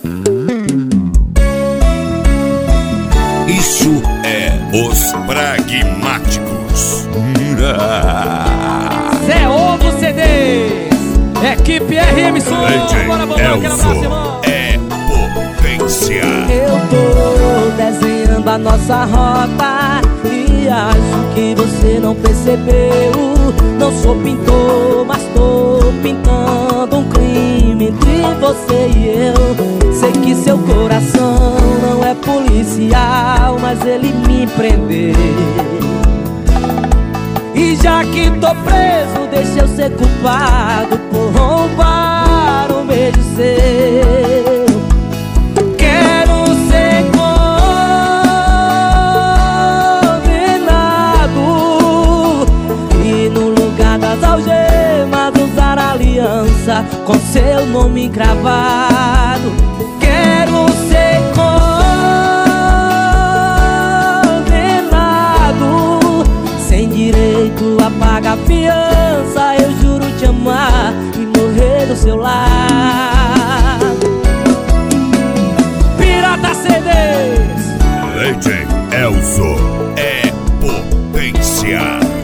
Isso é Os Pragmáticos. Zé Ovo CDs, equipe RM Som. Bora bombar aquela máxima. É potência. Eu tô desenhando a nossa rota e acho que você não percebeu. Não sou pintor, mas tô pintando um crime entre você e eu. Sei que seu coração não é policial, mas ele me prendeu. E já que tô preso, deixa eu ser culpado por roubar um beijo seu. Quero ser condenado e no lugar das algemas usar a aliança com seu nome gravado. Quero ser condenado sem direito a pagar fiança. Eu juro te amar e morrer do seu lado. Pirata CDs, Legend Elzo é potência.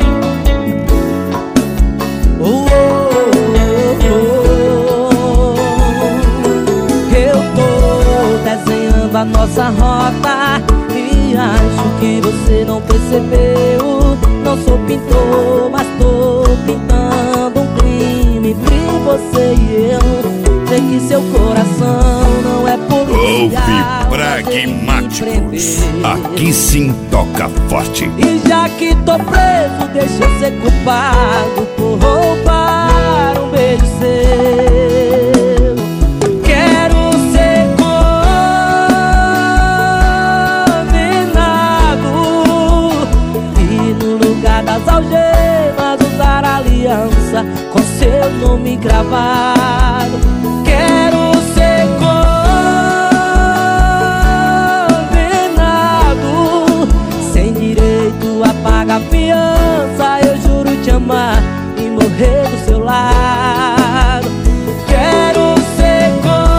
Eu tô desenhando a nossa rota e acho que você não percebeu. Não sou pintor, mas tô pintando um crime entre você e eu. Sei que seu coração não é policial. Ouve Pragmáticos, aqui sim toca forte. E já que tô preso, deixa eu ser culpado por roubar um beijo seu. Quero ser condenado e no lugar das algemas usar a aliança com seu nome gravado. Quero ser condenado sem direito a pagar fiança. Eu juro te amar e morrer do seu lado. Quero ser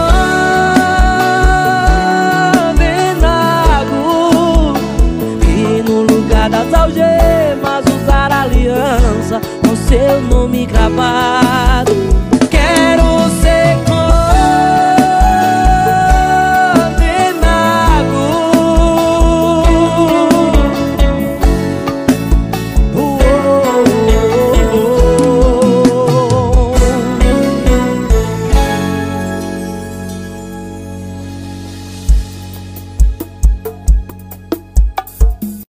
condenado e no lugar das algemas usar a aliança com seu nome gravado.